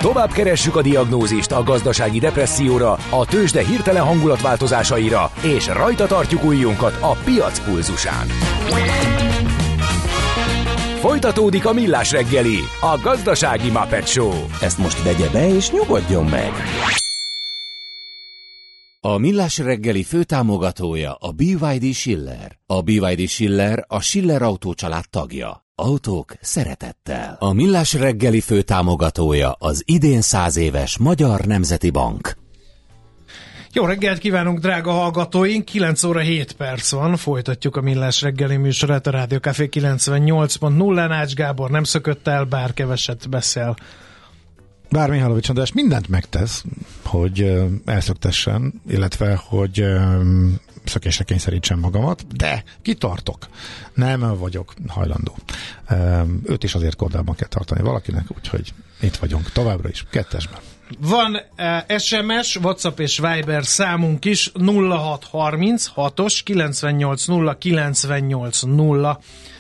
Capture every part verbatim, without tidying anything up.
Tovább keressük a diagnózist a gazdasági depresszióra, a tőzsde hirtelen hangulatváltozásaira, és rajta tartjuk ujjunkat a piac pulzusán. Folytatódik a Millás reggeli, a gazdasági Muppet Show. Ezt most vegye be és nyugodjon meg! A Millás reggeli főtámogatója a bé vé dé Schiller. A bé vé dé Schiller a Schiller Autó család tagja. Autók szeretettel. A Millás reggeli főtámogatója az idén száz éves Magyar Nemzeti Bank. Jó reggelt kívánunk, drága hallgatóink! kilenc óra hét perc van, folytatjuk a Millás reggeli műsorát a Rádió Café kilencvennyolc pont nulla. Ács Gábor nem szökött el, bár keveset beszél. Bár Mihálovics András mindent megtesz, hogy elszöktessen, illetve hogy szökésre kényszerítsen magamat, de kitartok. Nem vagyok hajlandó. Őt is azért kordában kell tartani valakinek, úgyhogy itt vagyunk továbbra is, kettesben. Van uh, es em es, WhatsApp és Viber számunk is, nulla hat harminc hatos kilencvennyolc nulla kilencvennyolc nulla.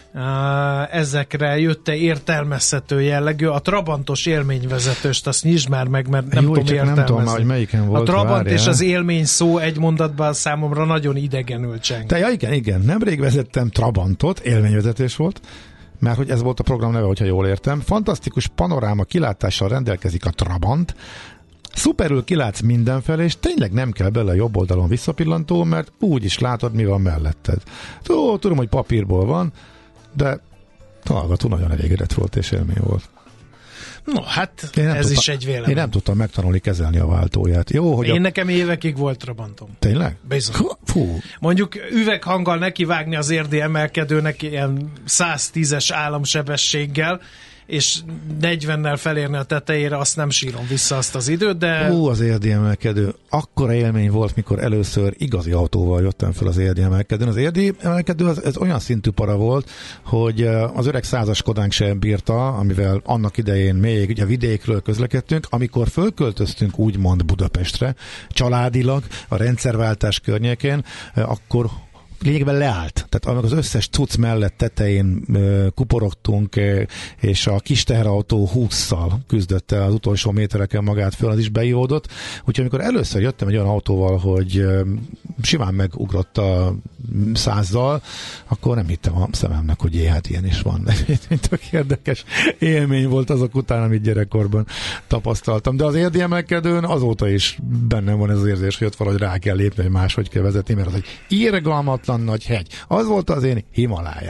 Uh, ezekre jött-e értelmezhető jellegű. A Trabantos élményvezetőst azt nyisd már meg, mert nem Jó, tudom értelmezni. Nem tudom már, hogy melyiken volt. A Trabant várjál. És az élmény szó egy mondatban számomra nagyon idegenül cseng. Te, ja, igen, igen. Nemrég vezettem Trabantot, élményvezetés volt, mert hogy ez volt a program neve, hogyha jól értem. Fantasztikus panoráma kilátással rendelkezik a Trabant, szuperül kilátsz mindenfelé, és tényleg nem kell bele a jobb oldalon visszapillantó, mert úgy is látod, mi van melletted. Tó, tudom, hogy papírból van, de hallgató nagyon elégedett volt, és élmény volt. No, hát ez tudtam, is egy vélemény. Én nem tudtam megtanulni kezelni a váltóját. Jó, hogy én a... nekem évekig volt Trabantom. Tényleg? Bizony. Fú. Mondjuk üveghanggal nekivágni az érdi emelkedőnek ilyen száztízes államsebességgel, és negyvennel felérni a tetejére, azt nem sírom vissza azt az időt, de... Ó, az érdi emelkedő. Akkora élmény volt, mikor először igazi autóval jöttem fel az érdi emelkedőn. Az érdi emelkedő az, ez olyan szintű para volt, hogy az öreg százas Skodánk sem bírta, amivel annak idején még ugye vidékről közlekedtünk, amikor fölköltöztünk úgymond Budapestre, családilag, a rendszerváltás környékén, akkor lényegben leállt. Tehát amikor az összes cucc mellett tetején uh, kuporogtunk, uh, és a kis teherautó hússzal küzdötte az utolsó métereken magát föl, az is beívódott. Úgyhogy amikor először jöttem egy olyan autóval, hogy uh, simán megugrott a százzal, akkor nem hittem a szememnek, hogy jé, hát ilyen is van. Mint tök érdekes élmény volt azok után, amit gyerekkorban tapasztaltam. De az érdi emelkedőn azóta is bennem van ez az érzés, hogy ott valahogy rá kell lépni, hogy máshogy kell vezetni, mert az egy irgalmatlan nagy hegy. Az volt az én Himalájám.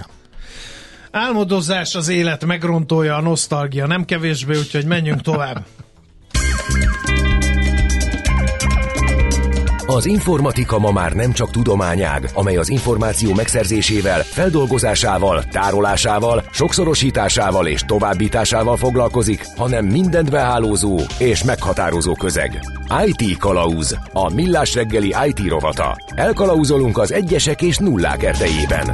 Álmodozás az élet megrontója, a nosztalgia nem kevésbé, úgyhogy menjünk tovább. Az informatika ma már nem csak tudományág, amely az információ megszerzésével, feldolgozásával, tárolásával, sokszorosításával és továbbításával foglalkozik, hanem mindent behálózó és meghatározó közeg. i té Kalauz, a Millás reggeli i té rovata. Elkalauzolunk az egyesek és nullák erdejében.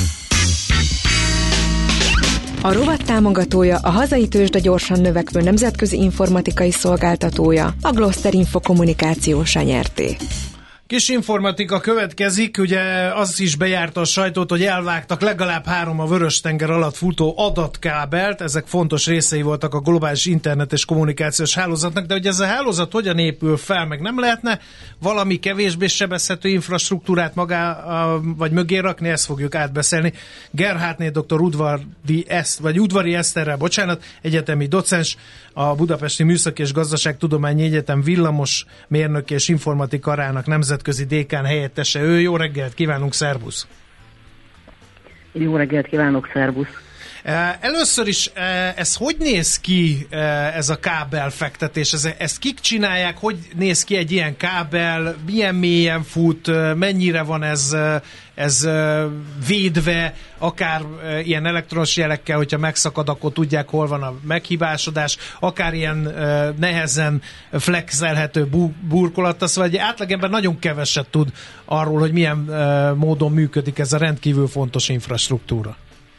A rovat támogatója a hazai tőzsde gyorsan növekvő nemzetközi informatikai szolgáltatója, a Gloster Info Kommunikáció Nyerté. Kis informatika következik, ugye az is bejárta a sajtót, hogy elvágtak legalább három a Vörös-tenger alatt futó adatkábelt, ezek fontos részei voltak a globális internet és kommunikációs hálózatnak, de hogy ez a hálózat hogyan épül fel, meg nem lehetne valami kevésbé sebezhető infrastruktúrát magá, vagy mögé rakni, ezt fogjuk átbeszélni. Gerhardné doktor Udvari, Eszt, vagy Udvari Eszterrel, bocsánat, egyetemi docens, a Budapesti Műszaki és Gazdaságtudományi Egyetem villamos mérnök és informatikarának nemzetközi dékán helyettese. Ő, jó reggelt kívánunk, szervusz! Jó reggelt kívánok, szervusz! Először is, ez hogy néz ki, ez a kábelfektetés? Ezt kik csinálják? Hogy néz ki egy ilyen kábel? Milyen mélyen fut? Mennyire van ez, ez védve? Akár ilyen elektronos jelekkel, hogyha megszakad, akkor tudják, hol van a meghibásodás. Akár ilyen nehezen flexelhető burkolattal. Szóval egy átlagember nagyon keveset tud arról, hogy milyen módon működik ez a rendkívül fontos infrastruktúra.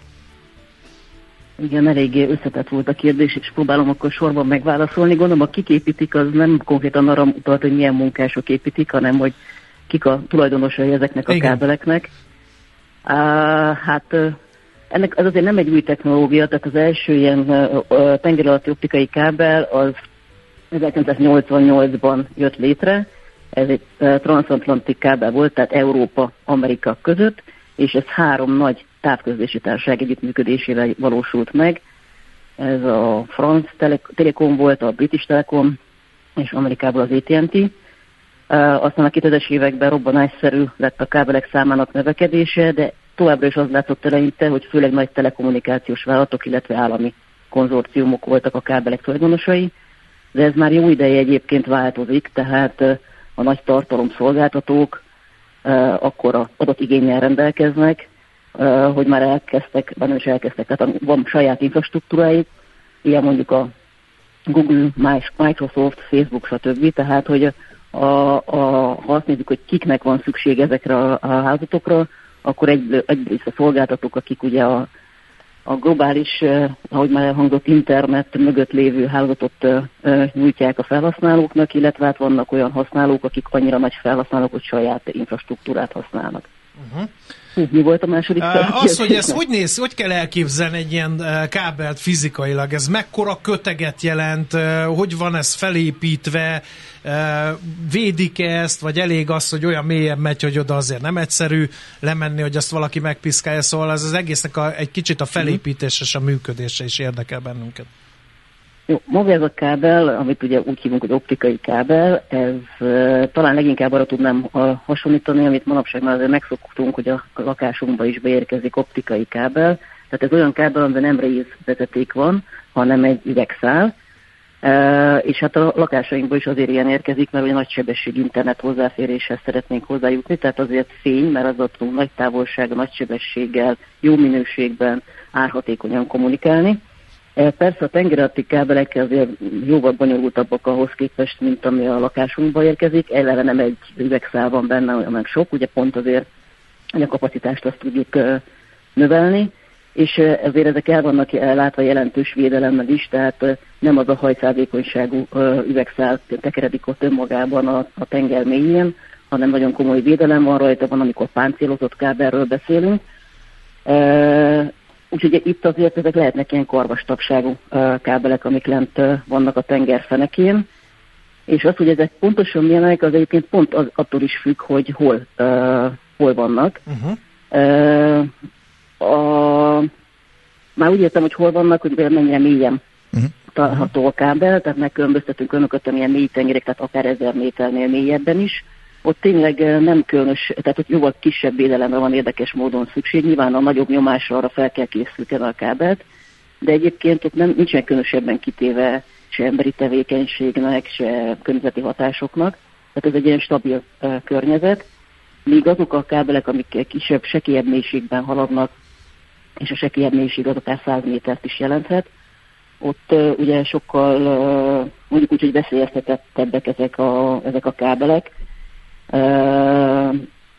Igen, eléggé összetett volt a kérdés, és próbálom akkor sorban megválaszolni. Gondolom, a kik építik, az nem konkrétan arra utalt, hogy milyen munkások építik, hanem hogy kik a tulajdonosai ezeknek a Igen. kábeleknek. Uh, hát uh, ennek az azért nem egy új technológia, tehát az első ilyen uh, tengeralatti optikai kábel az ezerkilencszáznyolcvannyolcban jött létre, ez egy transatlanti kábel volt, tehát Európa-Amerika között, és ez három nagy távközlési társaság együttműködésével valósult meg. Ez a France Telecom volt, a British Telecom, és Amerikából az á té és té. Aztán a kétezres években robbanásszerű lett a kábelek számának növekedése, de továbbra is az látszott eleinte, hogy főleg nagy telekommunikációs vállalatok, illetve állami konzorciumok voltak a kábelek tulajdonosai, de ez már jó ideje egyébként változik, tehát a nagy tartalomszolgáltatók akkora adatigénnyel rendelkeznek, hogy már elkezdtek, nem is elkezdtek, tehát van saját infrastruktúráik, ilyen mondjuk a Google, Microsoft, Facebook, stb. Tehát, hogy a, a, ha azt nézzük, hogy kiknek van szükség ezekre a, a hálózatokra, akkor egy, egyrészt a szolgáltatók, akik ugye a, a globális, eh, ahogy már elhangzott, internet mögött lévő hálózatot eh, nyújtják a felhasználóknak, illetve hát vannak olyan használók, akik annyira nagy felhasználók, hogy saját infrastruktúrát használnak. Uh-huh. Mi volt a második uh, Az, hogy ez hogy néz, hogy kell elképzelni egy ilyen uh, kábelt fizikailag? Ez mekkora köteget jelent? Uh, hogy van ez felépítve? Uh, védik-e ezt? Vagy elég az, hogy olyan mélyen megy, hogy oda azért nem egyszerű lemenni, hogy azt valaki megpiszkálja? Szóval ez az egésznek a, egy kicsit a felépítése és a működése is érdekel bennünket. Jó, maga ez a kábel, amit ugye úgy hívunk, hogy optikai kábel, ez uh, talán leginkább arra tudnám uh, hasonlítani, amit manapság már azért megszoktunk, hogy a lakásunkba is beérkezik optikai kábel. Tehát ez olyan kábel, amiben nem rézvezeték van, hanem egy üvegszál, uh, és hát a lakásainkba is azért ilyen érkezik, mert ugye nagysebességű internet hozzáféréshez szeretnénk hozzájutni, tehát azért fény, mert az tudunk nagy távolsággal, nagy sebességgel, jó minőségben, árhatékonyan kommunikálni. Persze a tengeralatti kábelek azért jóval bonyolultabbak ahhoz képest, mint ami a lakásunkba érkezik. Eleve nem egy üvegszál van benne, olyan sok, ugye pont azért, hogy a kapacitást azt tudjuk növelni, és ezért ezek el vannak látva jelentős védelemmel is, tehát nem az a hajszádékonyságú üvegszál tekeredik ott önmagában a, a tenger mélyén, hanem nagyon komoly védelem van rajta, van, amikor páncélozott kábelről beszélünk. Úgyhogy itt azért ezek lehetnek ilyen karvastagságú uh, kábelek, amik lent uh, vannak a tenger fenekén, és az, hogy ezek pontosan milyenek, az egyébként pont az, attól is függ, hogy hol, uh, hol vannak. Uh-huh. Uh, a, már úgy értem, hogy hol vannak, hogy mennyire mélyen uh-huh. található a kábel, tehát megkülönböztetünk önöket, amilyen mély tengerek, tehát akár ezer méternél mélyebben is. Ott tényleg nem különös, tehát ott jóval kisebb védelemre van érdekes módon szükség. Nyilván a nagyobb nyomásra arra fel kell készülni a kábelt, de egyébként ott nem, nincsen különösebben kitéve se emberi tevékenységnek, se környezeti hatásoknak. Tehát ez egy ilyen stabil uh, környezet. Míg azok a kábelek, amik kisebb, sekélyebb mélységben haladnak, és a sekélyebb mélység az akár száz métert is jelenthet, ott uh, ugye sokkal, uh, mondjuk úgy, hogy veszélyeztetettebbek ezek a, ezek a kábelek. Uh,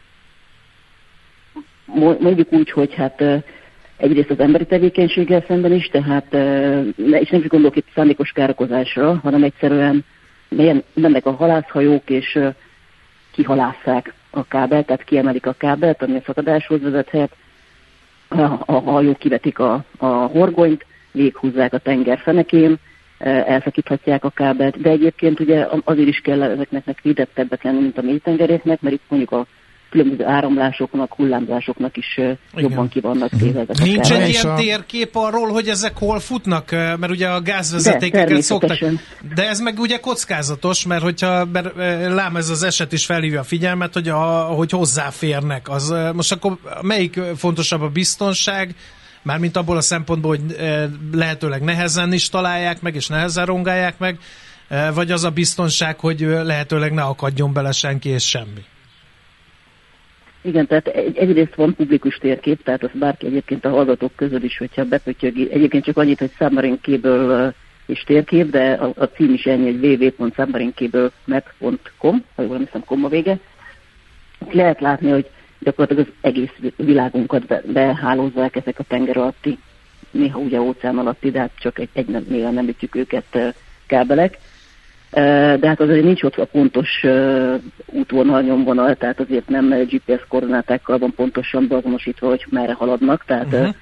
mondjuk úgy, hogy hát uh, egyrészt az emberi tevékenységgel szemben is, tehát uh, és nem is gondolok itt szándékos károkozásra, hanem egyszerűen mennek a halászhajók, és uh, kihalásszák a kábelt, tehát kiemelik a kábelt, ami a szakadáshoz vezethet, a, a hajók kivetik a, a horgonyt, véghúzzák a tenger fenekén, elszakíthatják a kábelt, de egyébként ugye azért is kell ezeknek védettebbek lenni, mint a mélytengeréknek, mert itt mondjuk a különböző áramlásoknak, hullámzásoknak is igen. jobban ki vannak téve ezek a Nincs kábel. egy ilyen a... térkép arról, hogy ezek hol futnak? Mert ugye a gázvezetékeket szoktak. De ez meg ugye kockázatos, mert hogyha mert lám ez az eset is felhívja a figyelmet, hogy, a, hogy hozzáférnek. Az, most akkor melyik fontosabb, a biztonság, mármint abból a szempontból, hogy lehetőleg nehezen is találják meg, és nehezen rongálják meg, vagy az a biztonság, hogy lehetőleg ne akadjon bele senki és semmi? Igen, tehát egy, egyrészt van publikus térkép, tehát az bárki egyébként a hallgatók közül is, hogyha bepötyögi, egyébként csak annyit, hogy Submarine Cable és térkép, de a, a cím is ennyi, hogy double-u double-u double-u pont submarine cable net pont com, ha jól hiszem, kom a vége. Lehet látni, hogy gyakorlatilag az egész világunkat behálózzák ezek a tenger alatti, néha ugye óceán alatti, de hát csak egy, egy nem, néha nem ütjük őket kábelek. De hát azért nincs ott a pontos útvonal, nyomvonal, tehát azért nem gé pé es koordinátákkal van pontosan beazonosítva, hogy merre haladnak, tehát uh-huh.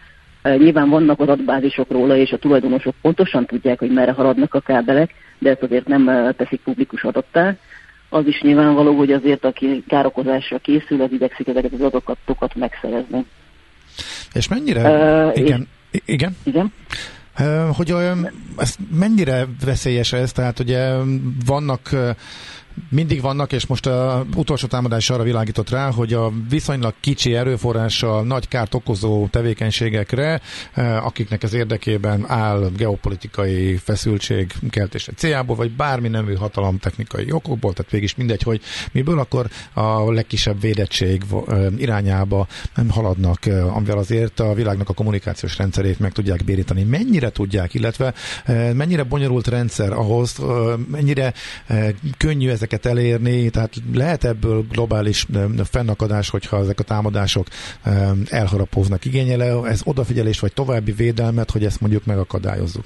Nyilván vannak adatbázisok róla, és a tulajdonosok pontosan tudják, hogy merre haladnak a kábelek, de ezt azért nem teszik publikus adattá. Az is nyilvánvaló, hogy azért, aki károkozásra készül, az igyekszik ezeket az adatokat megszerezni. És mennyire... Uh, igen, és, igen? Igen. Uh, hogy olyan, ez mennyire veszélyes ez? Tehát ugye vannak... Uh, mindig vannak, és most az utolsó támadás arra világított rá, hogy a viszonylag kicsi erőforrással nagy kárt okozó tevékenységekre, akiknek ez érdekében áll geopolitikai feszültség keltése céljából, vagy bármi nemű hatalomtechnikai okokból, tehát végig is mindegy, hogy miből, akkor a legkisebb védettség irányába nem haladnak, amivel azért a világnak a kommunikációs rendszerét meg tudják bérítani. Mennyire tudják, illetve mennyire bonyolult rendszer ahhoz, mennyire könnyű ez ezeket elérni, tehát lehet ebből globális fennakadás, hogyha ezek a támadások elharapóznak. Igényel ez odafigyelés vagy további védelmet, hogy ezt mondjuk megakadályozzuk?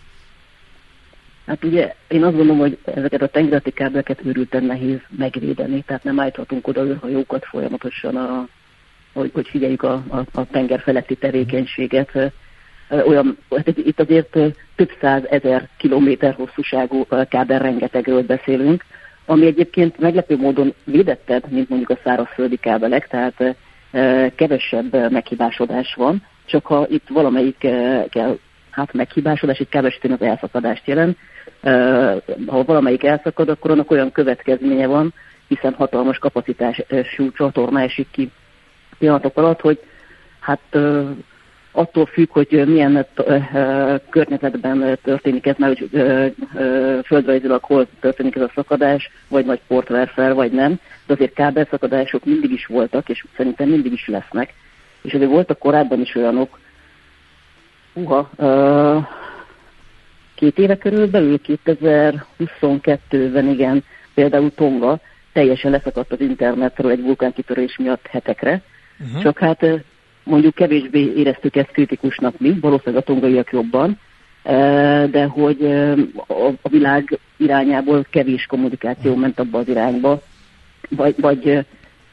Hát ugye én azt gondolom, hogy ezeket a tengeralatti kábeleket őrülten nehéz megvédeni, tehát nem állíthatunk oda űrhajókat folyamatosan, a, hogy, hogy figyeljük a, a, a tenger feletti tevékenységet. Olyan, hát itt azért több száz ezer kilométer hosszúságú kábel rengetegről beszélünk, ami egyébként meglepő módon védettebb, mint mondjuk a szárazföldi kábelek, tehát e, kevesebb meghibásodás van, csak ha itt valamelyik e, kell, hát meghibásodás, itt kábel esetén az elszakadást jelent, e, ha valamelyik elszakad, akkor annak olyan következménye van, hiszen hatalmas kapacitású csatorna esik ki pillanatok alatt, hogy hát e, attól függ, hogy milyen uh, környezetben történik ez, mert hogy uh, uh, földrajzilag hol történik ez a szakadás, vagy nagy port ver fel, vagy nem, de azért kábelszakadások mindig is voltak, és szerintem mindig is lesznek. És azért voltak korábban is olyanok, uha, uh, két éve körülbelül, kétezer-huszonkettőben, igen, például Tonga teljesen leszakadt az internetről egy vulkánkitörés miatt hetekre, uh-huh. Csak hát mondjuk kevésbé éreztük ezt kritikusnak mi, valószínűleg a tongaiak jobban, de hogy a világ irányából kevés kommunikáció ment abba az irányba, vagy, vagy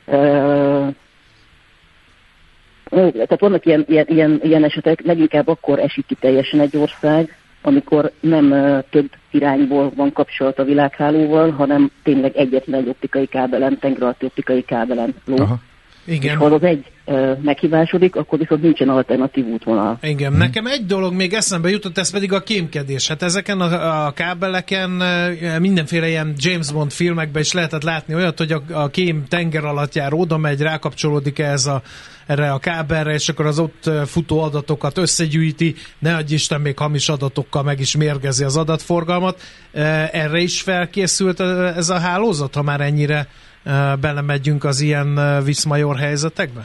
tehát vannak ilyen, ilyen, ilyen, ilyen esetek, leginkább akkor esik ki teljesen egy ország, amikor nem több irányból van kapcsolat a világhálóval, hanem tényleg egyetlen egy optikai kábelen, tengeralatti optikai kábelen ló. Aha. Igen. És ha az egy uh, meghibásodik, akkor viszont nincsen alternatív útvonal. Igen, hmm. Nekem egy dolog még eszembe jutott, ez pedig a kémkedés. Hát ezeken a, a kábeleken uh, mindenféle ilyen James Bond filmekben is lehetett látni olyat, hogy a, a kém tenger alatt jár, oda megy, rákapcsolódik ez a, erre a kábelre, és akkor az ott futó adatokat összegyűjti, ne adj Isten, még hamis adatokkal meg is mérgezi az adatforgalmat. Uh, erre is felkészült ez a hálózat, ha már ennyire belemegyünk az ilyen viszmajor helyzetekbe?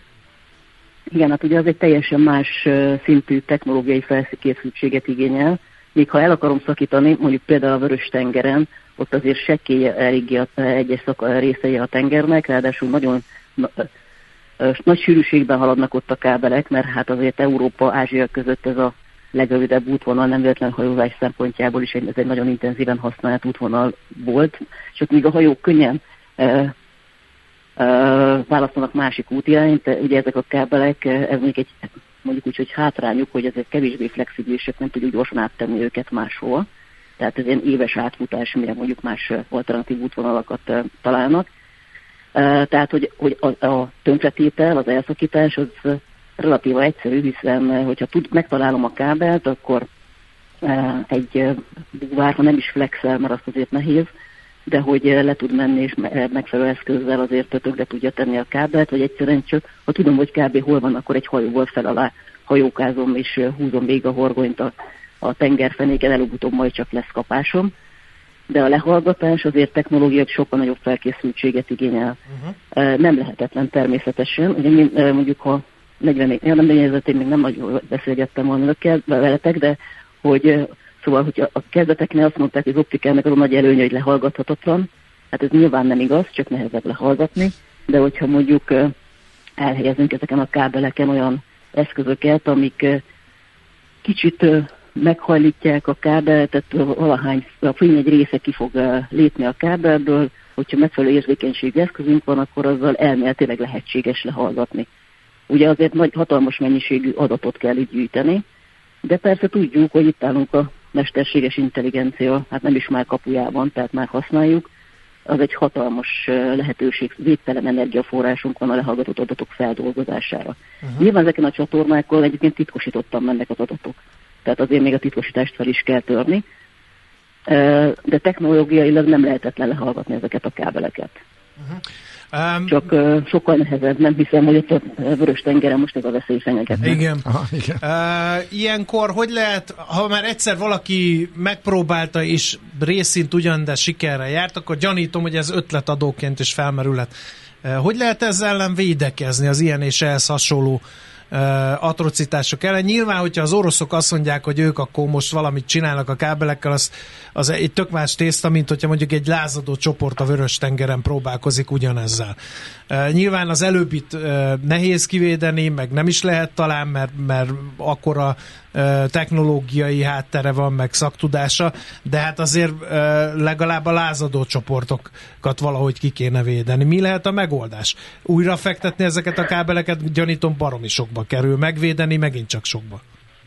Igen, hát ugye az egy teljesen más szintű technológiai felkészültséget igényel. Még ha el akarom szakítani, mondjuk például a Vörös-tengeren, ott azért sekkély eléggé a egyes részei a tengernek, ráadásul nagyon nagy sűrűségben haladnak ott a kábelek, mert hát azért Európa, Ázsia között ez a legrövidebb útvonal, nem véletlen hajózás szempontjából is ez egy nagyon intenzíven használt útvonal volt, csak míg a hajók könnyen Uh, uh, választanak másik útirányt, ugye ezek a kábelek, ez mondjuk egy, mondjuk úgy, hogy hátrányuk, hogy ezek kevésbé flexibilisek, nem tudjuk gyorsan áttenni őket máshol. Tehát ez ilyen éves átfutás, mire mondjuk más alternatív útvonalakat uh, találnak. Uh, tehát, hogy, hogy a, a tönkretétel, az elszakítás az uh, relatíva egyszerű, hiszen uh, hogyha tud, megtalálom a kábelt, akkor uh, egy uh, búvár, ha nem is flexel, mert azt azért nehéz, de hogy le tud menni, és megfelelő eszközzel azért tönkre tudja tenni a kábelt, vagy egyszerűen csak, ha tudom, hogy kb. Hol van, akkor egy hajóval fel alá hajókázom, és húzom végig a horgonyt a, a tengerfenéken, előbb-utóbb majd csak lesz kapásom. De a lehallgatás azért technológiai sokkal nagyobb felkészültséget igényel. Uh-huh. Nem lehetetlen természetesen. Ugye mondjuk, ha negyven, ja, nem negyven, még nem nagyon beszélgettem volna önökkel, veletek, de hogy szóval, hogy a kezdeteknél azt mondták, hogy az optikának az a nagy előnye, hogy lehallgathatatlan. Hát ez nyilván nem igaz, csak nehezebb lehallgatni. De hogyha mondjuk elhelyezünk ezeken a kábeleken olyan eszközöket, amik kicsit meghajlítják a kábelt, tehát valahány, a fény egy része ki fog lépni a kábelből, hogyha megfelelő érzékenységű eszközünk van, akkor azzal elméletileg lehetséges lehallgatni. ugye azért nagy, hatalmas mennyiségű adatot kell így gyűjteni, de persze tudjuk, hogy itt állunk a mesterséges intelligencia, hát nem is már kapujában, tehát már használjuk, az egy hatalmas lehetőség, végtelen energiaforrásunk van a lehallgatott adatok feldolgozására. Uh-huh. Nyilván ezeken a csatornákkal egyébként titkosítottan mennek az adatok, tehát azért még a titkosítást fel is kell törni, de technológiailag nem lehetetlen lehallgatni ezeket a kábeleket. Uh-huh. Um, Csak uh, sokkal nehezebb, nem hiszem, hogy ott a Vörös-tengeren most ez a veszély fenyegetne. Igen. Aha, igen. Uh, ilyenkor hogy lehet, ha már egyszer valaki megpróbálta és részint ugyan, de sikerrel járt, akkor gyanítom, hogy ez ötletadóként is felmerülhet. Uh, hogy lehet ezzel ellen védekezni az ilyen és ehhez hasonló uh, atrocitások ellen? Nyilván, hogyha az oroszok azt mondják, hogy ők akkor most valamit csinálnak a kábelekkel, az, az egy tök más tészta, mint hogyha mondjuk egy lázadó csoport a Vörös-tengeren próbálkozik ugyanezzel. Uh, nyilván az előbbit uh, nehéz kivédeni, meg nem is lehet talán, mert, mert akkora uh, technológiai háttere van, meg szaktudása, de hát azért uh, legalább a lázadó csoportokat valahogy ki kéne védeni. Mi lehet a megoldás? Újra fektetni ezeket a kábeleket, gyanítom baromi sokba kerül. Megvédeni megint csak sokba.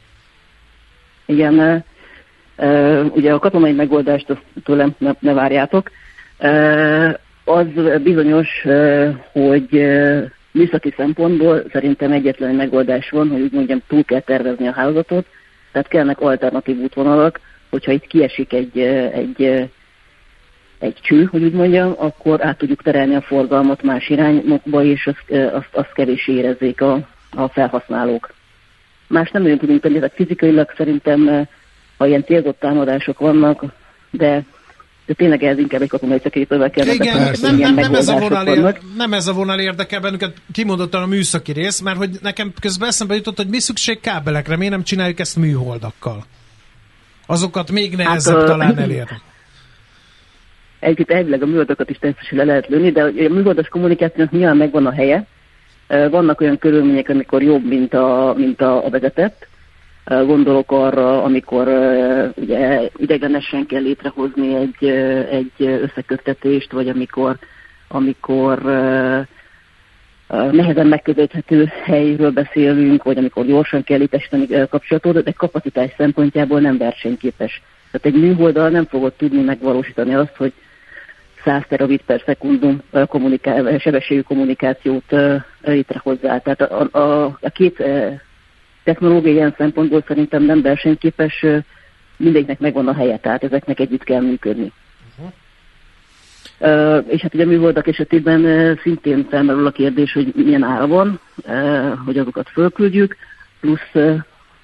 Igen, uh, uh, ugye a katonai megoldást azt tőlem ne, ne várjátok. Uh, az bizonyos, uh, hogy uh, műszaki szempontból szerintem egyetlen megoldás van, hogy úgy mondjam, túl kell tervezni a hálózatot, tehát kellnek alternatív útvonalak, hogyha itt kiesik egy, egy, egy cső, hogy úgy mondjam, akkor át tudjuk terelni a forgalmat más irányokba, és azt, azt, azt kevés érezzék a, a felhasználók. Más nem nagyon tudunk tenni, tehát fizikailag szerintem, ha ilyen célzott támadások vannak, de de tényleg ez inkább egy katonai szakértővel kell. Igen, nem, nem, nem, ez a vonal ér, nem ez a vonal érdekel bennünket, kimondottan a műszaki rész, mert hogy nekem közben eszembe jutott, hogy mi szükség kábelekre, miért nem csináljuk ezt műholdakkal? Azokat még nehezebb hát, talán elérni. Egyébként elvileg a műholdakat is természetesen le lehet lőni, de a műholdas kommunikációnak nyilván megvan a helye. Vannak olyan körülmények, amikor jobb, mint a, mint a, a vezetett. Gondolok arra, amikor uh, ugye idegenesen kell létrehozni egy, uh, egy összeköttetést, vagy amikor, amikor uh, uh, nehezen megközelíthető helyről beszélünk, vagy amikor gyorsan kell létesíteni uh, kapcsolatot, de kapacitás szempontjából nem versenyképes. Tehát egy műholddal nem fogod tudni megvalósítani azt, hogy száz terabit per szekundum uh, kommuniká- sebességű kommunikációt uh, létrehozzá. Tehát a, a, a két uh, technológia ilyen szempontból szerintem nem versenyképes, mindegyiknek megvan a helye, tehát ezeknek együtt kell működni. Uh-huh. Uh, és hát ugye a műholdak esetében uh, szintén felmerül a kérdés, hogy milyen ára van, uh, hogy azokat fölküldjük, plusz uh,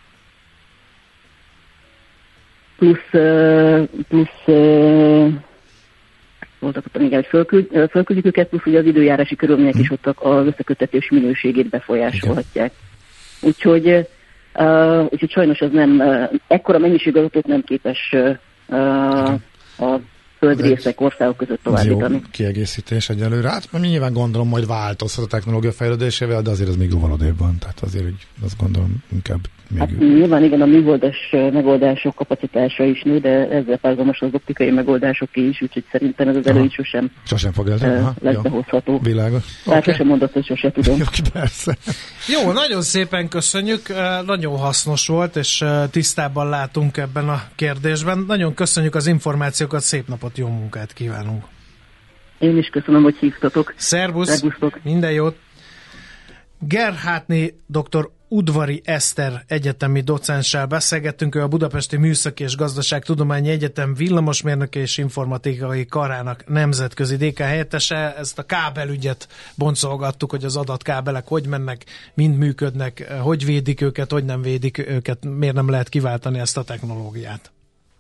plusz uh, plusz uh, voltak ott még, hogy fölküld, uh, fölküldjük őket, plusz ugye az időjárási körülmények uh-huh. is ott az összeköttetés minőségét befolyásolhatják. Okay. Úgyhogy, uh, úgyhogy sajnos ez nem, uh, ekkora mennyiség adatot nem képes uh, a földrészek, országok között továbbítani. Jó kiegészítés egyelőre. Hát nyilván gondolom majd változhat a technológia fejlődésével, de azért ez még jóval odébb van. Tehát azért úgy azt gondolom inkább még... Hát nyilván igen, a műholdas megoldások kapacitása is nő, de ezzel párhuzamos az optikai megoldások is, úgyhogy szerintem ez az elő is sosem, sosem fog eltenni. Uh, lesz jó. Behozható. Világos. Tehát okay. Sosem mondott, hogy sosem tudom. Jó, persze. Jó, nagyon szépen köszönjük, nagyon hasznos volt, és tisztában látunk ebben a kérdésben. Nagyon köszönjük az információkat, szép napot, jó munkát kívánunk. Én is köszönöm, hogy hívtatok. Szervusz, Szervusztok. Minden jót. Gerhátné doktor Udvari Eszter egyetemi docenssel beszélgettünk, ő a Budapesti Műszaki és Gazdaságtudományi Egyetem villamosmérnöki és informatikai karának nemzetközi dékán helyettese. Ezt a kábelügyet boncolgattuk, hogy az adatkábelek hogy mennek, mind működnek, hogy védik őket, hogy nem védik őket, miért nem lehet kiváltani ezt a technológiát.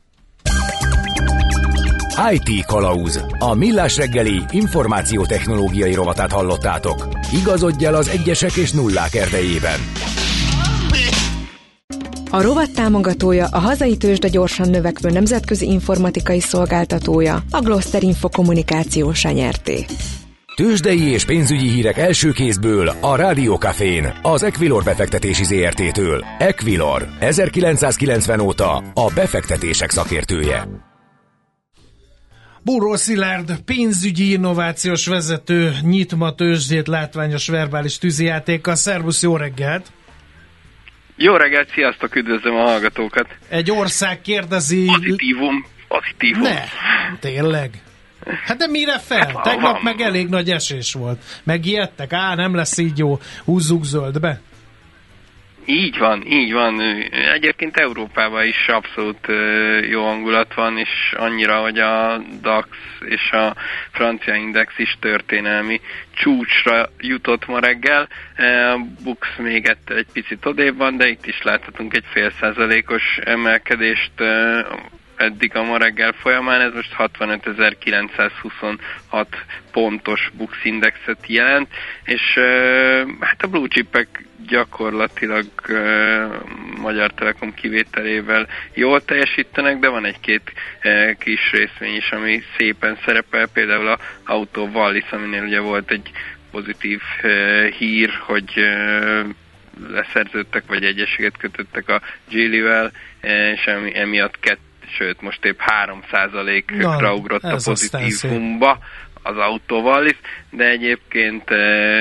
í té Kalauz. A Millás reggeli információtechnológiai rovatát hallottátok. Igazodj el az egyesek és nullák erdejében. A rovat támogatója, a hazai tőzsde gyorsan növekvő nemzetközi informatikai szolgáltatója, a Gloster Info Kommunikáció nyerté. Tőzsdei és pénzügyi hírek első kézből a Rádió Cafén, az Equilor befektetési zé er té-től. Equilor, ezerkilencszázkilencven óta a befektetések szakértője. Búró Szilárd, pénzügyi innovációs vezető, nyit ma tőzsdét látványos verbális tűzijátékkal. Szervusz, jó reggelt! Jó reggelt, sziasztok, üdvözlöm a hallgatókat! Egy ország kérdezi... Pozitívum, pozitívum. Ne, tényleg? Hát de mire fel? Hát, Tegnap van. meg elég nagy esés volt. Megijedtek? Á, nem lesz így jó. Húzzuk zöldbe. Így van, így van. Egyébként Európában is abszolút jó hangulat van, és annyira, hogy a DAX és a francia index is történelmi csúcsra jutott ma reggel. A Bux még ettől egy picit odébb van, de itt is láthatunk egy fél százalékos emelkedést eddig a ma reggel folyamán. Ez most hatvanötezer-kilencszázhuszonhat pontos Bux indexet jelent, és hát a blue chipek gyakorlatilag uh, Magyar Telekom kivételével jól teljesítenek, de van egy-két uh, kis részvény is, ami szépen szerepel, például a Auto Wallis, aminél ugye volt egy pozitív uh, hír, hogy uh, leszerződtek, vagy egyességet kötöttek a Geely-vel, uh, és emi, emiatt kett, sőt, most épp három százalékra ugrott a pozitívumba az autóval is, de egyébként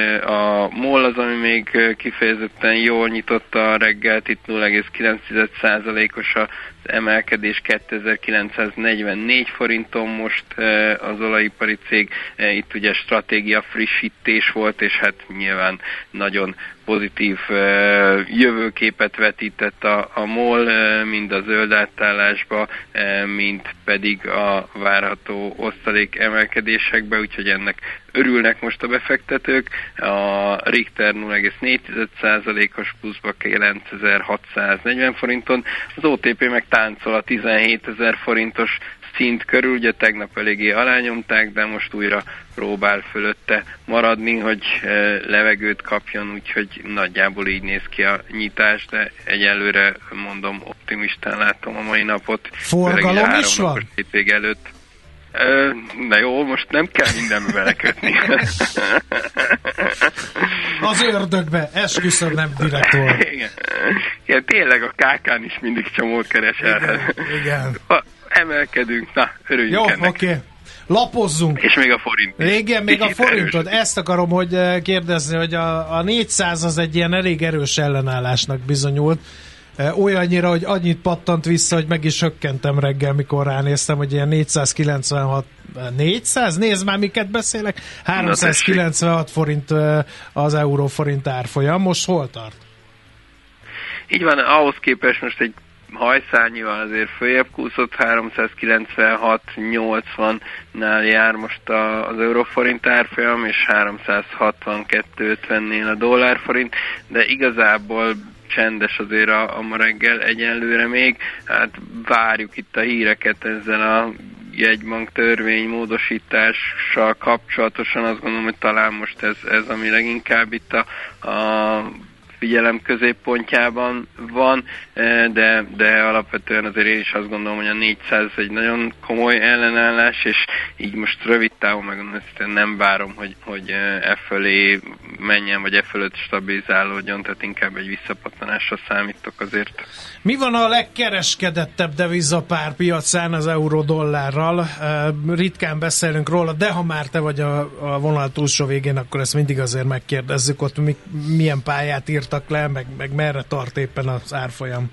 a MOL az, ami még kifejezetten jól nyitotta a reggelt, itt nulla egész kilenc százalékos az emelkedés, kétezer-kilencszáznegyvennégy forinton most az olajipari cég, itt ugye stratégia frissítés volt, és hát nyilván nagyon pozitív jövőképet vetített a, a MOL, mind a zöld átállásba, mind pedig a várható osztalék emelkedésekbe, úgyhogy ennek örülnek most a befektetők. A Richter nulla egész négy százalékos pluszba kilencezer-hatszáznegyven forinton, az o té pé meg táncol a tizenhétezer forintos szint körül, ugye tegnap eléggé alányomták, de most újra próbál fölötte maradni, hogy levegőt kapjon, úgyhogy nagyjából így néz ki a nyitás, de egyelőre mondom, optimistán látom a mai napot. Forgalom is van? Hétvég előtt. Na jó, most nem kell mindenbe belekötni. Az ördögbe, esküszöm, nem direkt volt. Igen. Igen, tényleg a ká kán is mindig csomót keresel. Igen, igen. Ha emelkedünk, na, örüljünk jó, ennek. Jó, oké. Okay. Lapozzunk. És még a forint. Igen, még a forintod. Erős. Ezt akarom, hogy kérdezni, hogy a, a négyszáz az egy ilyen elég erős ellenállásnak bizonyult. Olyannyira, hogy annyit pattant vissza, hogy meg is hökkentem reggel, mikor ránéztem, hogy ilyen négyszázkilencvenhat, négyszáz? Nézd már, miket beszélek. háromszázkilencvenhat forint az euró-forint árfolyam. Most hol tart? Így van, ahhoz képest most egy hajszárnyival azért följebb kúszott, háromszázkilencvenhat nyolcvannál jár most az euróforint árfolyam, és háromszázhatvankettő ötvennél a dollárforint, de igazából csendes azért a, a ma reggel egyenlőre még. Hát várjuk itt a híreket ezzel a jegybank törvény módosítással kapcsolatosan. Azt gondolom, hogy talán most ez, ez ami leginkább itt a, a figyelem középpontjában van, de, de alapvetően azért én is azt gondolom, hogy a négyszáz egy nagyon komoly ellenállás, és így most rövid távon megmondom, hogy nem várom, hogy, hogy e fölé menjen, vagy e fölött stabilizálódjon, tehát inkább egy visszapattanásra számítok azért. Mi van a legkereskedettebb devizapárpiacán az euró-dollárral? Ritkán beszélünk róla, de ha már te vagy a, a vonal túlsó végén, akkor ezt mindig azért megkérdezzük, ott mi, milyen pályát írtak le, meg, meg merre tart éppen az árfolyam?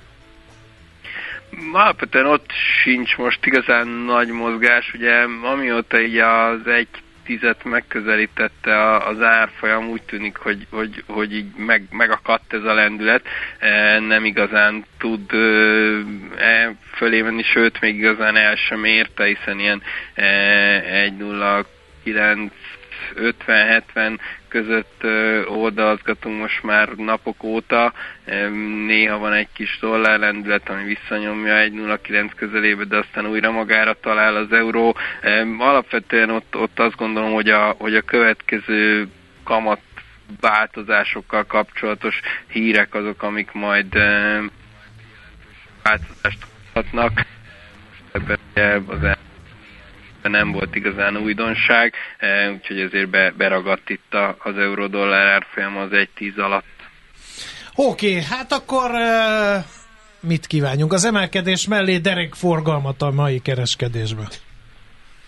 Alapvetően ott sincs most igazán nagy mozgás, ugye amióta így az egy tizet megközelítette az árfolyam, úgy tűnik, hogy, hogy, hogy így meg, megakadt ez a lendület, nem igazán tud e fölé menni, sőt, még igazán el sem érte, hiszen ilyen egy nulla kilenc ötven hetven között oldalazgatunk most már napok óta. Néha van egy kis dollárlendület, ami visszanyomja egy nulla kilenc közelébe, de aztán újra magára talál az euró. Alapvetően ott, ott azt gondolom, hogy a, hogy a következő kamat változásokkal kapcsolatos hírek azok, amik majd változást hozhatnak. Ebben az nem volt igazán újdonság, úgyhogy ezért be, beragadt itt az euró-dollár árfolyam az egy tíz alatt. Oké, okay, hát akkor mit kívánjunk? Az emelkedés mellé derek forgalmat a mai kereskedésben.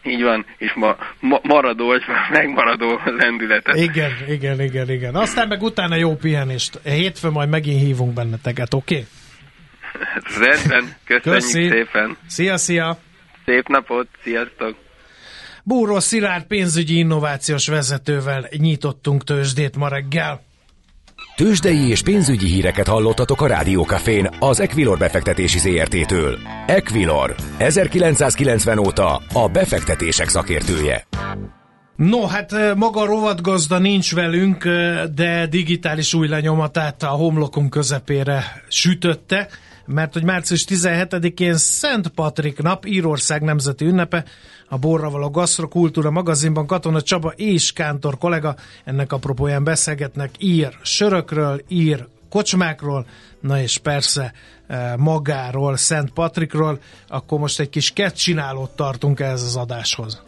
így van, és ma, ma maradó, vagy megmaradó lendületet. Igen, igen, igen, igen. Aztán meg utána jó pihenést. Hétfőn majd megint hívunk benneteket, oké? Okay? Rendben, köszönjük Köszi. szépen. Szia, szia! Szép napot, sziasztok! Búró Szilárd pénzügyi innovációs vezetővel nyitottunk tőzsdét ma reggel. Tőzsdei és pénzügyi híreket hallottatok a Rádiókafén az Equilor befektetési zé er té-től. Equilor, ezerkilencszázkilencven óta a befektetések szakértője. No, hát maga a rovatgazda nincs velünk, de digitális új lenyomatát a homlokunk közepére sütötte, mert hogy március tizenhetedikén Szent Patrik nap, Írország nemzeti ünnepe, a Borra való Gasztrokultúra magazinban Katona Csaba és Kántor kollega ennek apropóján beszélgetnek ír sörökről, ír kocsmákról, na és persze magáról, Szent Patrikról. Akkor most egy kis kettcsinálót tartunk ehhez az adáshoz.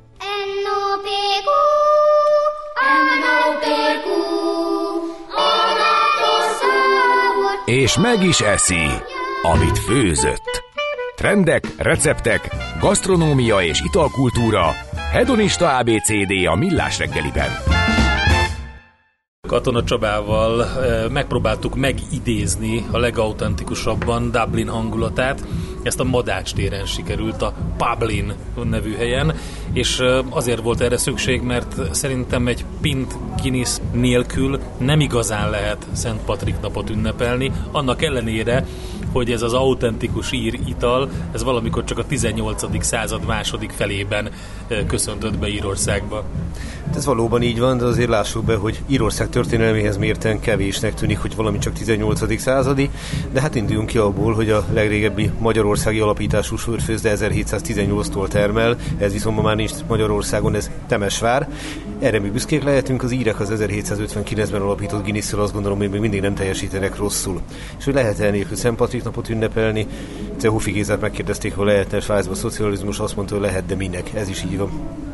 És meg is eszi, amit főzött. Trendek, receptek, gasztronómia és italkultúra, hedonista á bé cé dé a Millás reggeliben. Katona Csabával e, megpróbáltuk megidézni a legauthentikusabban Dublin hangulatát. Ezt a Madács téren sikerült, a Publin nevű helyen, és e, azért volt erre szükség, mert szerintem egy pint Guinness nélkül nem igazán lehet Szent Patrik napot ünnepelni, annak ellenére, hogy ez az autentikus ír ital, ez valamikor csak a tizennyolcadik század második felében köszöntött be Írországba. Ez valóban így van, de azért lássuk be, hogy Írország történelméhez mérten kevésnek tűnik, hogy valami csak tizennyolcadik századi, de hát induljunk ki abból, hogy a legrégebbi magyarországi alapítású sörfőzde ezerhétszáztizennyolctól termel, ez viszont ma már nincs Magyarországon, ez Temesvár. Erre mi büszkék lehetünk, az írek az ezerhétszázötvenkilencben alapított Guinness-szel azt gondolom, hogy még mindig nem teljesítenek rosszul. És hogy lehet elnélkül Szent Patrik napot ünnepelni? Hofi Gézát megkérdezték, hogy lehetne Svájcban szocializmus, azt mondta, hogy lehet, de minek? Ez is így van.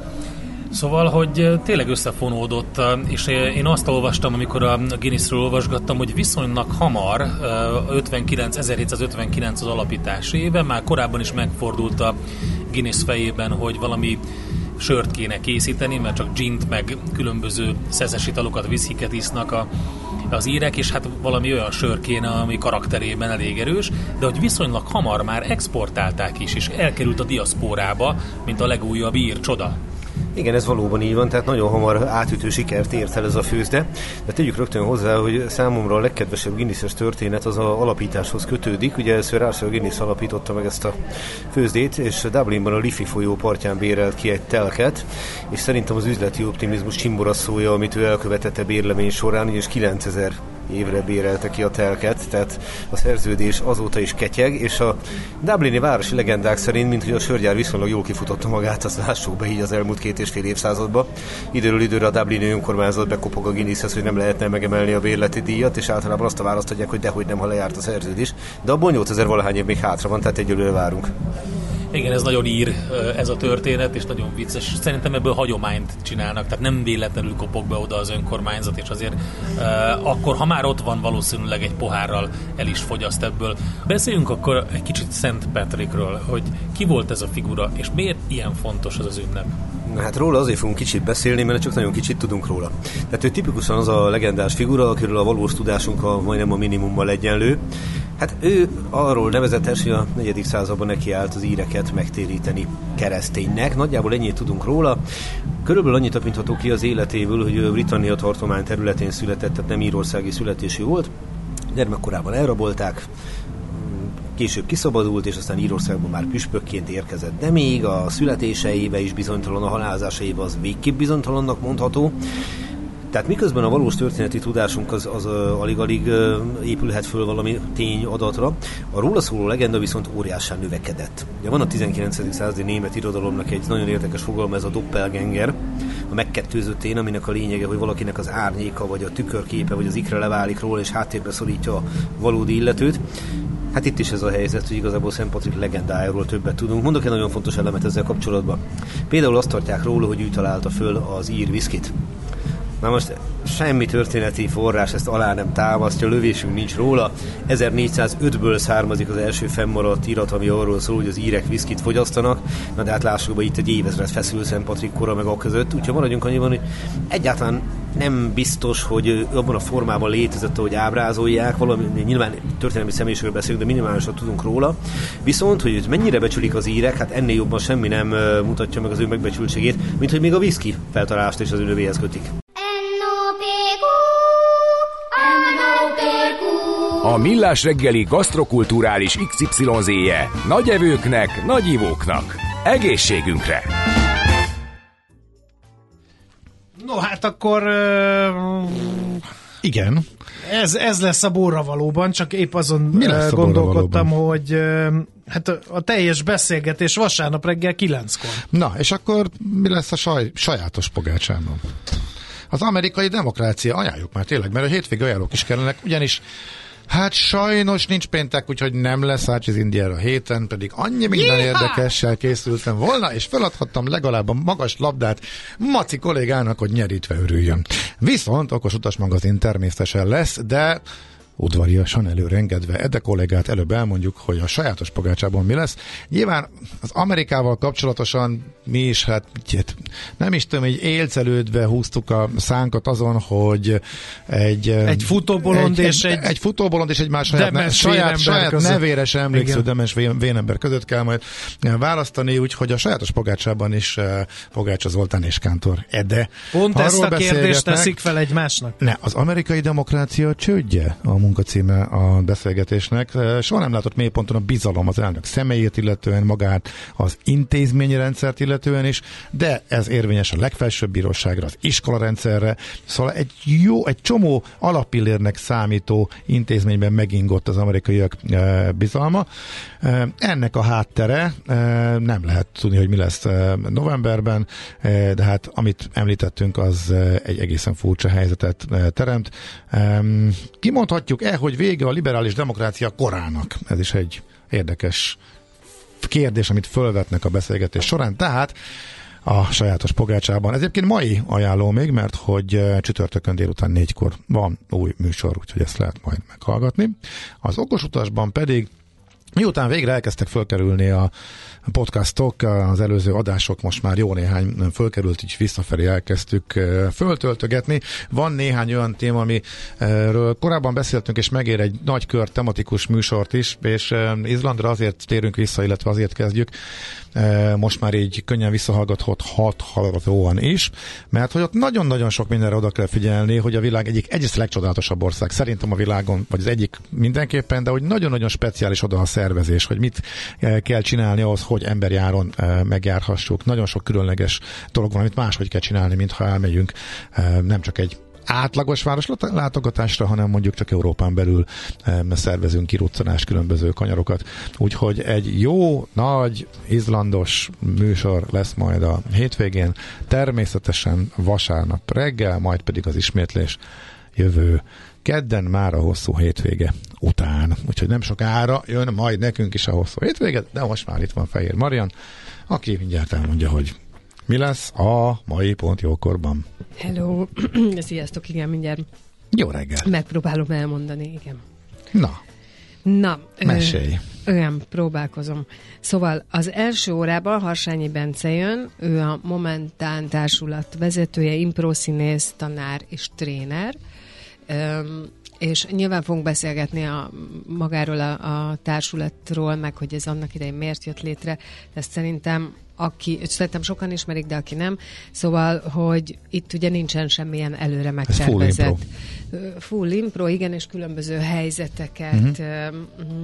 Szóval, hogy tényleg összefonódott, és én azt olvastam, amikor a Guinnessről olvasgattam, hogy viszonylag hamar, ötvenkilenc, ezerhétszázötvenkilenc az alapítás éve, már korábban is megfordult a Guinness fejében, hogy valami sört kéne készíteni, mert csak gint meg különböző szeszes italokat, viszkiket isznak a, az írek, és hát valami olyan sör kéne, ami karakterében elég erős, de hogy viszonylag hamar már exportálták is, és elkerült a diaszpórába, mint a legújabb ír csoda. Igen, ez valóban így van, tehát nagyon hamar átütő sikert ért el ez a főzde, de tegyük rögtön hozzá, hogy számomra a legkedvesebb Guinness-es történet az a alapításhoz kötődik. Ugye először Arthur Guinness alapította meg ezt a főzdét, és Dublinban a Liffey folyó partján bérelt ki egy telket, és szerintem az üzleti optimizmus csimboraszója, amit ő elkövetette bérlemény során, és kilencezer évre bérelte ki a telket, tehát a szerződés azóta is ketyeg, és a dublini városi legendák szerint, mint hogy a sörgyár viszonylag jól kifutotta magát, azt lássuk be így az elmúlt két és fél évszázadban. Időről időre a dublini önkormányzat bekopog a Guinnesshez, hogy nem lehetne megemelni a bérleti díjat, és általában azt a választ adják, hogy dehogy nem, ha lejárt a szerződés. De abból nyolcezer valahány év még hátra van, tehát egyelőre várunk. Igen, ez nagyon ír ez a történet, és nagyon vicces. Szerintem ebből hagyományt csinálnak, tehát nem véletlenül kopog be oda az önkormányzat, és azért uh, akkor, ha már ott van, valószínűleg egy pohárral el is fogyaszt ebből. Beszéljünk akkor egy kicsit Szent Patrickről, hogy ki volt ez a figura, és miért ilyen fontos az az ünnep? Na hát róla azért fogunk kicsit beszélni, mert csak nagyon kicsit tudunk róla. Tehát ő tipikusan az a legendás figura, akiről a valós tudásunk a, majdnem a minimummal egyenlő. Hát ő arról nevezetes, hogy a negyedik században nekiállt az íreket megtéríteni kereszténynek. Nagyjából ennyit tudunk róla. Körülbelül annyit tapinthatunk ki az életéből, hogy Britannia tartomány területén született, tehát nem írországi születésű volt. Gyermekkorában elrabolták, később kiszabadult, és aztán Írországban már püspökként érkezett. De még a születése éve is bizonytalan, a halálozása éve az végképp bizonytalannak mondható. Tehát miközben a valós történeti tudásunk az, az uh, alig-alig uh, épülhet föl valami tény adatra, a róla szóló legenda viszont óriássá növekedett. Ugye van a tizenkilencedik századi német irodalomnak egy nagyon érdekes fogalma, ez a doppelganger, a megkettőzött én, aminek a lényege, hogy valakinek az árnyéka, vagy a tükörképe, vagy az ikre leválik róla, és háttérbe szorítja a valódi illetőt. Hát itt is ez a helyzet, hogy igazából Szent Patrik legendájáról többet tudunk. Mondok egy nagyon fontos elemet ezzel kapcsolatban. Például azt tartják róla, hogy ő találta föl az ír viszkit. Na most semmi történeti forrás ezt alá nem támasztja, lövésünk nincs róla. ezernégyszázötből származik az első fennmaradt irat, ami arról szól, hogy az írek viszkit fogyasztanak. Na de hát lássuk be, itt egy évezred feszül Szent Patrik kora meg a között, úgyhogy maradjunk annyiban, hogy egyáltalán nem biztos, hogy abban a formában létezett, hogy ábrázolják, valami nyilván történelmi személyiségről beszélünk, de minimálisan tudunk róla. Viszont, hogy mennyire becsülik az írek, hát ennél jobban semmi nem mutatja meg az ő megbecsültségét, mint hogy még a viszki feltalálást is az ő növéhez kötik. A Millás reggeli gasztrokulturális iksz ipszilon zé-je nagy evőknek, nagy ivóknak. Egészségünkre! No, hát akkor... Uh, igen. Ez, ez lesz a borra valóban, csak épp azon gondolkodtam, hogy uh, hát a, a teljes beszélgetés vasárnap reggel kilenckor. Na, és akkor mi lesz a saj, sajátos pogácsában? Az amerikai demokrácia, ajánljuk már tényleg, mert a hétvégi ajánlók is kellenek, ugyanis hát sajnos nincs péntek, úgyhogy nem lesz Ácsiz Indiára a héten, pedig annyi minden Jéha! Érdekessel készültem volna, és feladhattam legalább a magas labdát Maci kollégának, hogy nyerítve örüljön. Viszont Okos Utas magazin természetesen lesz, de udvariasan előrengedve Ede kollégát előbb elmondjuk, hogy a sajátos pogácsában mi lesz. Nyilván az Amerikával kapcsolatosan mi is, hát nem is tudom, hogy élcelődve húztuk a szánkat azon, hogy egy egy futóbolond egy, és egy, egy, egy futóbolond és egy más saját, ne, saját, saját nevére sem emléksző igen. demes vénember között kell majd választani, úgyhogy a sajátos pogácsában is uh, Pogácsa Zoltán és Kántor Ede. Pont ezt a kérdést teszik fel egymásnak. Ne, az amerikai demokrácia csődje a munkacíme a beszélgetésnek. Soha nem látott mélyponton a bizalom az elnök személyét illetően, magát az intézményrendszert illetően is, de ez érvényes a legfelsőbb bíróságra, az iskolarendszerre, szóval egy jó, egy csomó alappillérnek számító intézményben megingott az amerikaiak e, bizalma. E, ennek a háttere, e, nem lehet tudni, hogy mi lesz e, novemberben, e, de hát amit említettünk, az e, egy egészen furcsa helyzetet e, teremt. E, kimondhatjuk-e, hogy vége a liberális demokrácia korának? Ez is egy érdekes kérdés, amit fölvetnek a beszélgetés során. Tehát a sajátos pogácsában. Ez egyébként mai ajánló még, mert hogy csütörtökön délután négykor van új műsor, úgyhogy ezt lehet majd meghallgatni. Az Okos Utasban pedig miután végre elkezdtek fölkerülni a podcastok, az előző adások most már jó néhány fölkerült, így visszafelé elkezdtük föltöltögetni. Van néhány olyan téma, amiről korábban beszéltünk, és megér egy nagy kör tematikus műsort is, és Izlandra azért térünk vissza, illetve azért kezdjük, most már így könnyen visszahallgathat hallgatóan is, mert hogy ott nagyon-nagyon sok mindenre oda kell figyelni, hogy a világ egyik egyrészt legcsodálatosabb ország, szerintem a világon, vagy az egyik mindenképpen, de hogy nagyon-nagyon speciális oda a szervezés, hogy mit kell csinálni ahhoz, hogy emberjáron megjárhassuk. Nagyon sok különleges dolog van, amit máshogy kell csinálni, mintha elmegyünk nem csak egy átlagos város látogatásra, hanem mondjuk csak Európán belül szervezünk kiruccanást, különböző kanyarokat. Úgyhogy egy jó, nagy, izlandos műsor lesz majd a hétvégén, természetesen vasárnap reggel, majd pedig az ismétlés jövő kedden, már a hosszú hétvége után. Úgyhogy nem sokára jön majd nekünk is a hosszú hétvége, de most már itt van Fehér Marian, aki mindjárt elmondja, hogy mi lesz a mai Pont Jókorban. Hello! Sziasztok, igen, mindjárt. Jó reggel! Megpróbálom elmondani, igen. Na, Na mesélj! Igen, próbálkozom. Szóval az első órában Harsányi Bence jön, ő a Momentán társulat vezetője, improszínész, tanár és tréner, Üm, és nyilván fogunk beszélgetni a, magáról a, a társulatról, meg hogy ez annak idején miért jött létre, de ezt szerintem aki, szerintem sokan ismerik, de aki nem. Szóval, hogy itt ugye nincsen semmilyen előre megtervezett. Full impro. Full impro, igen, és különböző helyzeteket uh-huh.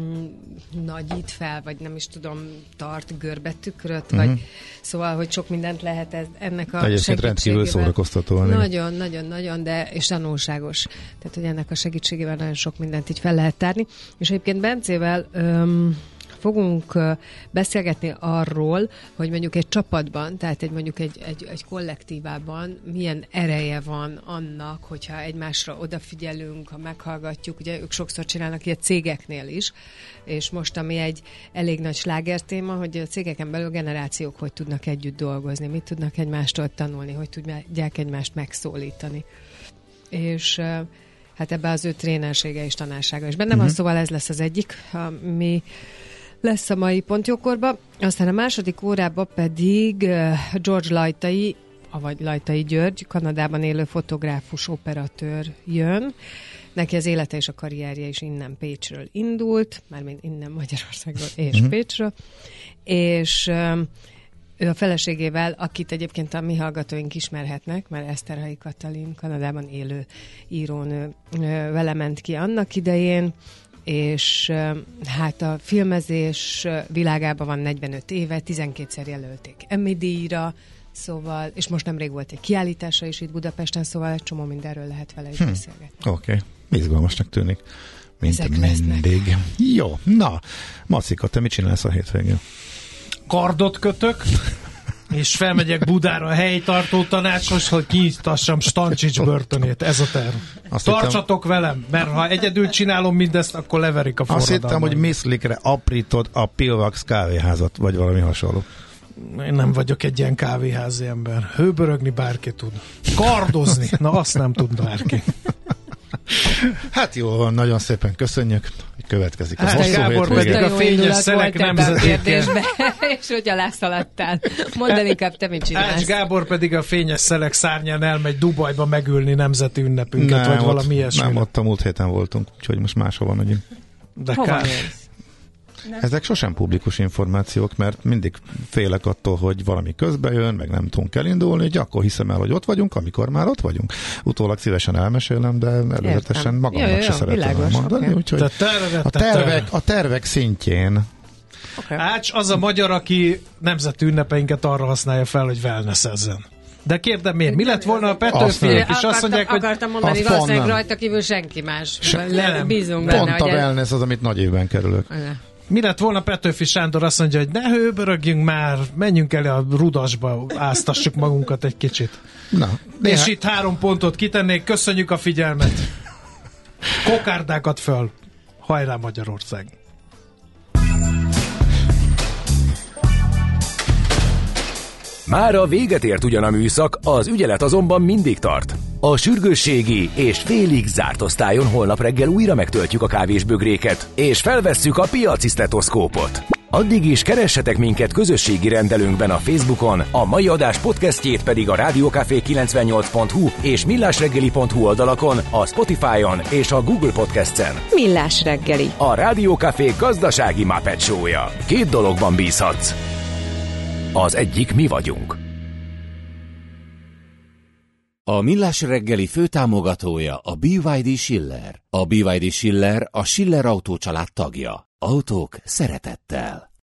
uh, nagyít fel, vagy nem is tudom, tart görbetükröt, uh-huh. vagy szóval, hogy sok mindent lehet ez, ennek a egyébként rendkívül szórakoztatóan. Nagyon, nagyon, nagyon, de és tanulságos. Tehát, hogy ennek a segítségével nagyon sok mindent így fel lehet tárni. És egyébként Bencével um, fogunk beszélgetni arról, hogy mondjuk egy csapatban, tehát egy mondjuk egy, egy, egy kollektívában milyen ereje van annak, hogyha egymásra odafigyelünk, ha meghallgatjuk, ugye ők sokszor csinálnak ilyen cégeknél is, és most ami egy elég nagy slágertéma, hogy a cégeken belül generációk hogy tudnak együtt dolgozni, mit tudnak egymástól tanulni, hogy tudják egymást megszólítani. És hát ebbe az ő trénersége és tanársága is benne van, uh-huh. Szóval ez lesz az egyik, ami lesz a mai Pontjókorba. Aztán a második órában pedig George Lajtai, avagy Lajtai György, Kanadában élő fotográfus, operatőr jön. Neki az élete és a karrierje is innen Pécsről indult, mármint innen Magyarországról és uh-huh. Pécsről, és ő a feleségével, akit egyébként a mi hallgatóink ismerhetnek, mert Eszterhalyi Katalin, Kanadában élő írónő vele ment ki annak idején, és hát a filmezés világában van negyvenöt éve, tizenkétszer jelölték Emmy-díjra, szóval, és most nemrég volt egy kiállítása is itt Budapesten, szóval egy csomó mindenről lehet vele is hm. beszélgetni. Oké, okay. Izgalmasnak tűnik, mint Ezek mindig. Lesznek. Jó, na, Macika, te mit csinálsz a hétvégén? Kardot kötök, és felmegyek Budára a helytartó tanácshoz, hogy kinyitassam Stancsics börtönét. Ez a terv. Azt Tartsatok hittem, velem, mert ha egyedül csinálom mindezt, akkor leverik a forradalmat. Azt hittem, hogy miszlikre aprítod a Pilvax kávéházat, vagy valami hasonló. Én nem vagyok egy ilyen kávéházi ember. Hőbörögni bárki tud. Kardozni, na azt nem tud bárki. Hát jó, nagyon szépen köszönjük. Következik. Hát az Gábor pedig a fényes szelek nemzedéke. És hogy alászaladtál. Mondd inkább, te mit csinálsz? Ács Gábor pedig a fényes szelek szárnyán elmegy Dubajba megülni nemzeti ünnepünket, nem, vagy valami ilyesmi. Nem, ott a múlt héten voltunk, úgyhogy most máshova megyünk. De kár. Nem. Ezek sosem publikus információk, mert mindig félek attól, hogy valami közbe jön, meg nem tudunk elindulni, hogy akkor hiszem el, hogy ott vagyunk, amikor már ott vagyunk. Utólag szívesen elmesélem, de előzetesen magamnak jó, se jó, szeretem elmondani. Okay. Úgyhogy a, tervek, a tervek szintjén. Okay. Ács az a magyar, aki nemzeti ünnepeinket arra használja fel, hogy wellness-ezzen. De kérdem miért? Mi lett volna a Petőfiek? És azt mondják, hogy... Akartam mondani, valószínűleg rajta kívül senki más. Se, Bízunk benne. Pont a wellness az, amit nagy évben kerülök. Mi lett volna Petőfi Sándor azt mondja, hogy ne hőbörögjünk már, menjünk el a rudasba, áztassuk magunkat egy kicsit. Na, és hát... itt három pontot kitennék, köszönjük a figyelmet. Kokárdákat föl. Hajrá Magyarország! Mára véget ért ugyan a műszak, az ügyelet azonban mindig tart. A sürgősségi és félig zárt osztályon holnap reggel újra megtöltjük a kávésbögréket, és felvesszük a piaci sztetoszkópot. Addig is keressetek minket közösségi rendelőnkben a Facebookon, a mai adás podcastjét pedig a rádiókafé kilencvennyolc pont hu és millásreggeli pont hu oldalakon, a Spotify-on és a Google Podcast-en. Millás reggeli. A Rádiókafé gazdasági Muppet show-ja. Két dologban bízhatsz. Az egyik mi vagyunk. A Millás reggeli főtámogatója a bé vé dé Schiller. A bé vé dé Schiller a Schiller Autó család tagja. Autók szeretettel.